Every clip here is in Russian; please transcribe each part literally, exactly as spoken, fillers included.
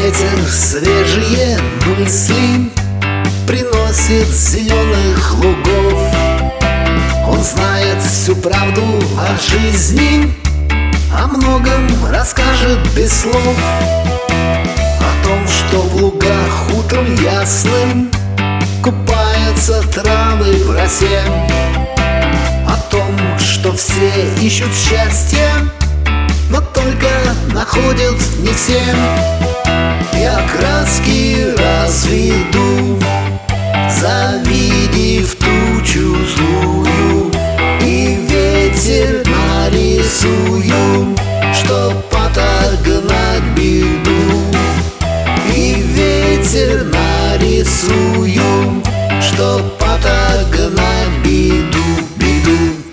ветер свежие мысли приносит с зеленых лугов. Он знает всю правду о жизни, о многом расскажет без слов. О том, что в лугах утром ясным купаются травы в росе. О том, что все ищут счастья, но только находят не все. Я краски разведу, завидев тучу злую, и ветер нарисую, чтоб отогнать беду. И ветер нарисую, чтоб отогнать беду, беду.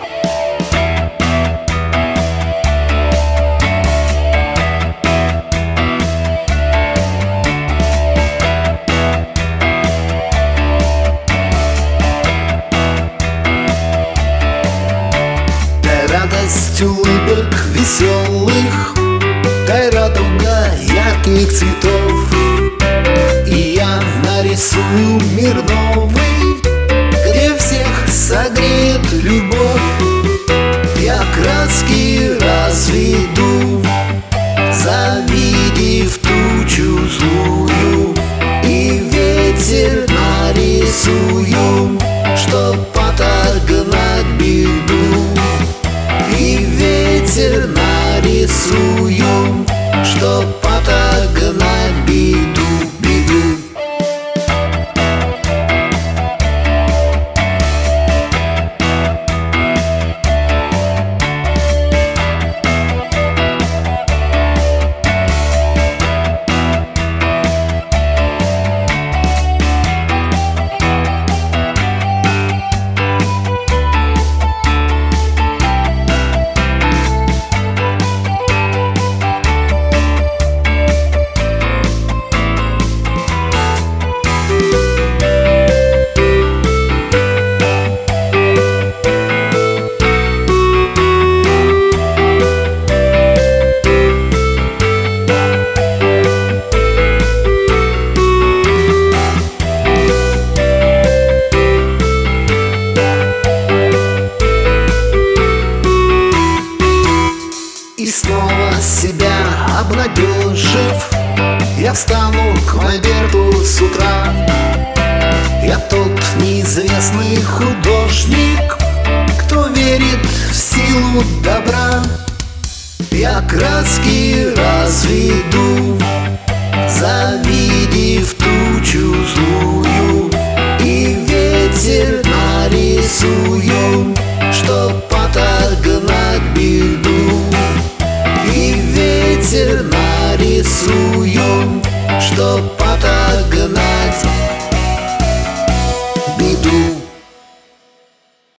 Радость улыбок веселых, дай радуга ярких цветов. И я нарисую мир новый, где всех согреет любовь. Я краски разведу, завидев тучу злую, и ветер нарисую, чтоб отогнать беду. И ветер нарисую, чтоб отогнать беду, беду. И снова себя обнадежив, я встану к мольберту с утра. Я тот неизвестный художник, кто верит в силу добра. Я краски разведу, завидев тучу злую, и ветер нарисую, чтоб отогнать беду. И ветер нарисую, чтоб отогнать